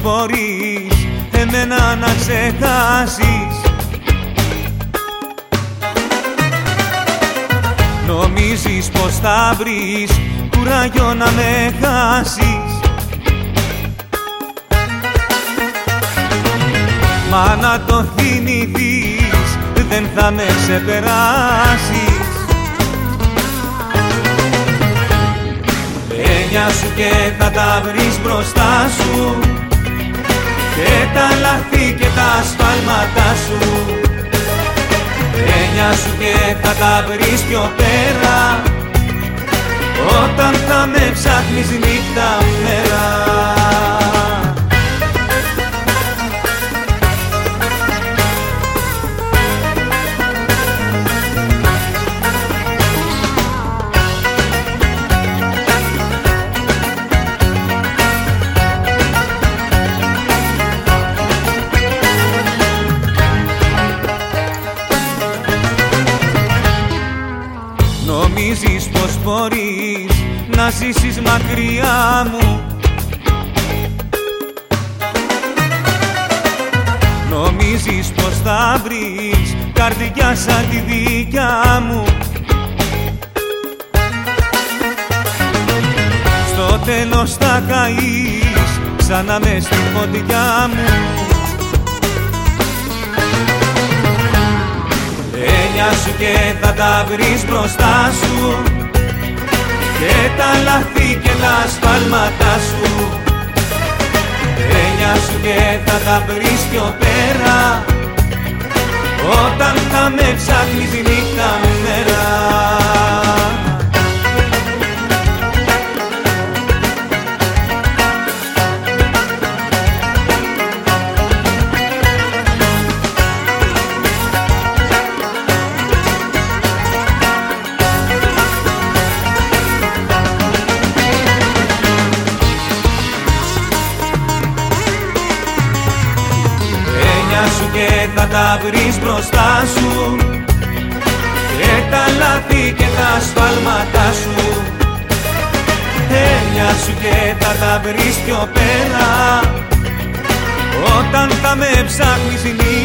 μπορείς εμένα να ξεχάσεις. Νομίζεις πως θα βρεις κουράγιο να με χάσεις. Μα να το θυμηθείς δεν θα με ξεπεράσεις. Έννοια σου και θα τα βρεις μπροστά σου, και τα λάθη και τα ασφάλματά σου. Έννοια σου και θα τα βρεις πιο πέρα, όταν θα με ψάχνεις νύχτα μέρα. Νομίζεις πως μπορείς να ζήσεις μακριά μου. Νομίζεις πως θα βρεις καρδιά σαν τη δικιά μου. Στο τέλος θα καείς ξανά μες στη φωτιά μου. Έννοια σου και θα τα βρεις μπροστά σου, και τα λάθη και τα ασφάλματά σου. Έννοια σου και θα τα βρεις πιο πέρα, όταν θα με ψάχνεις νύχτα μέρα. Και θα τα βρεις μπροστά σου, και τα λάθη και τα ασφάλματά σου. Έννοια σου και θα τα βρεις πιο πέρα, όταν θα με ψάχνεις